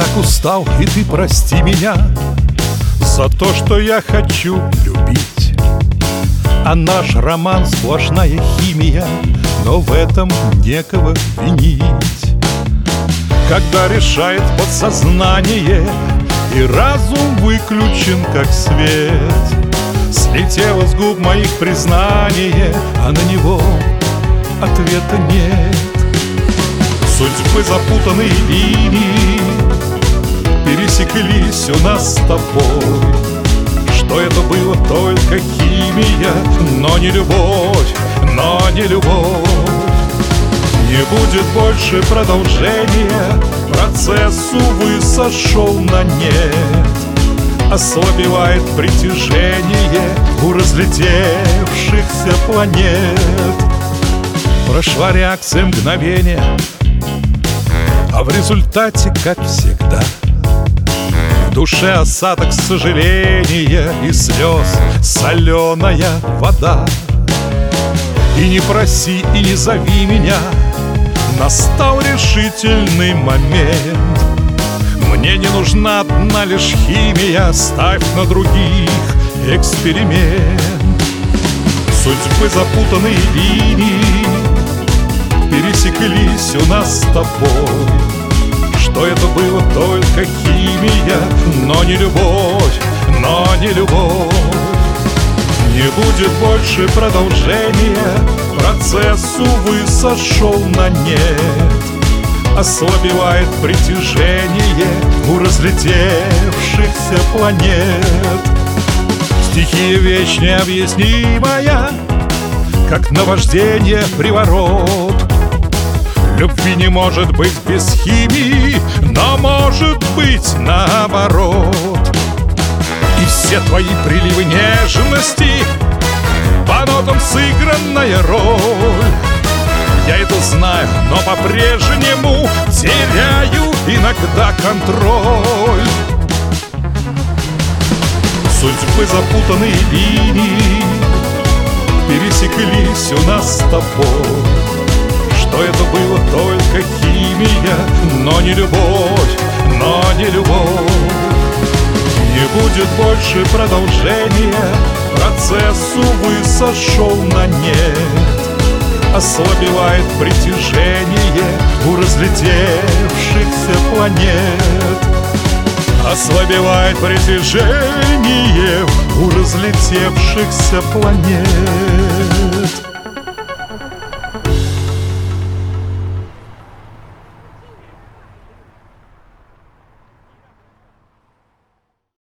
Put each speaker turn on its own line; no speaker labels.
так устал, и ты прости меня за то, что я хочу любить. А наш роман сплошная химия, но в этом некого винить. Когда решает подсознание, и разум выключен как свет, слетело с губ моих признание, а на него ответа нет. Судьбы запутанные линии пересеклись у нас с тобой. Что это было только химия, но не любовь, но не любовь. Не будет больше продолжения, процесс, увы, сошел на нет. Ослабевает притяжение у разлетевшихся планет. Прошла реакция мгновения, а в результате, как всегда, в душе осадок сожаления и слез соленая вода. И не проси, и не зови меня, настал решительный момент. Мне не нужна одна лишь химия, ставь на других эксперимент. Судьбы запутанные линии пересеклись у нас с тобой. Что это было только химия, но не любовь, но не любовь. Не будет больше продолжения, процесс, увы, сошел на нет. Ослабевает притяжение у разлетевшихся планет. Стихия вещь необъяснимая, как наваждение приворот. Любви не может быть без химии, но может быть наоборот. И все твои приливы нежности по нотам сыгранная роль. Я это знаю, но по-прежнему теряю иногда контроль. Судьбы запутанные линии пересеклись у нас с тобой. Что это было только химия, но не любовь, но не любовь. Не будет больше продолжения, процесс, увы, сошел на нет. Ослабевает притяжение у разлетевшихся планет. Ослабевает притяжение у разлетевшихся планет.